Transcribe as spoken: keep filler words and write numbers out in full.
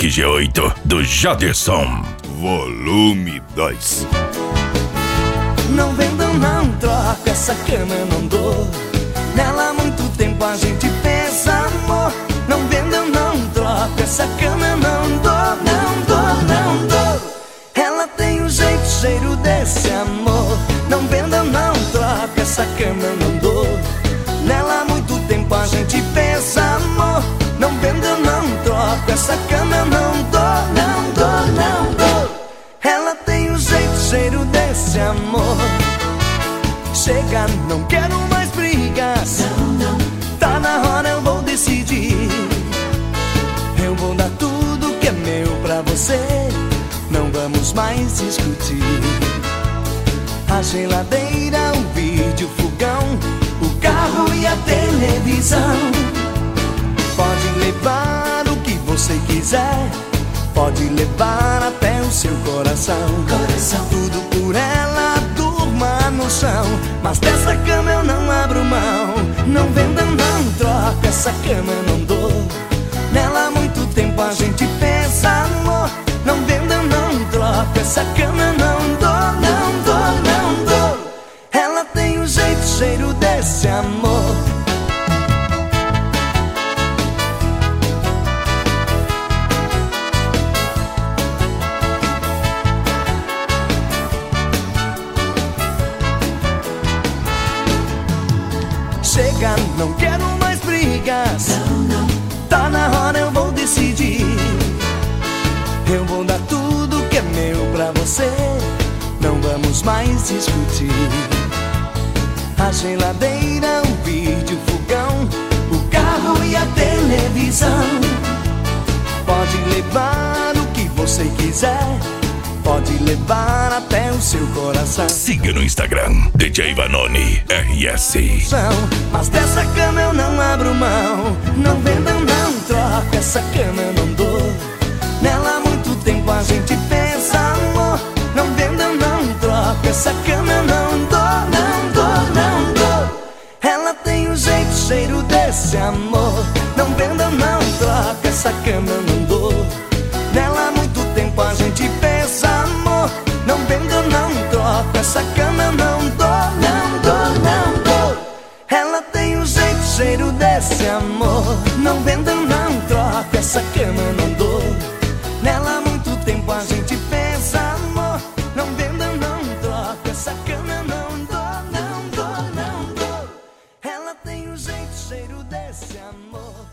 Rock G oito do Jaderson. Volume dois. Não vendam, não troca, essa cama eu não dou. Nela há muito tempo a gente pensa, amor. Não vendam, não troca, essa cama eu não dou. Não dou, não dou. Ela tem um jeito, cheiro desse amor. Não vendam, não troca, essa cama eu não dou. Nela há muito tempo a gente pensa, amor. Não vendam, não troca, essa cama eu não dou. Não dou, não dou. Ela tem um jeito, cheiro desse amor. Chega, não quero mais brigas. Não, não. Tá na hora, eu vou decidir. Eu vou dar tudo que é meu pra você. Não vamos mais discutir. A geladeira, o vídeo, o fogão, o carro e a televisão. Pode levar o que você quiser. Pode levar até o seu coração. Coração. Tudo por ela, durma no chão. Mas dessa cama eu não abro mão. Não venda, não troca, essa cama eu não dou. Nela há muito tempo a gente pensa, amor. Não venda, não troca, essa cama eu não dou. Não dou, não dou. Ela tem um jeito, cheiro desse amor. Chega, não quero mais brigas. Não, não. Tá na hora, eu vou decidir. Eu vou dar tudo que é meu pra você. Não vamos mais discutir. A geladeira, o vídeo, o fogão, o carro e a televisão. Pode levar o que você quiser. Pode levar até o seu coração. Siga no Instagram, D J Vanoni R S. Mas dessa cama eu não abro mão. Não vendam, não troca, essa cama eu não dou. Nela há muito tempo a gente pensa, amor. Não vendam, não troca, essa cama eu não dou. Não dou, não dou. Ela tem um jeito, cheiro desse amor. Não vendam, não troca, essa cama eu não dou. Nela há muito tempo a gente pensa, amor. Não vendo, não troca, essa cama eu não dou. Não dou, não dou. Ela tem um jeito, cheiro desse amor. Não vendo, não troca, essa cama eu não dou. Nela há muito tempo a gente pensa, amor. Não vendo, não troca, essa cama eu não dou. Não dou, não dou. Ela tem um jeito, cheiro desse amor.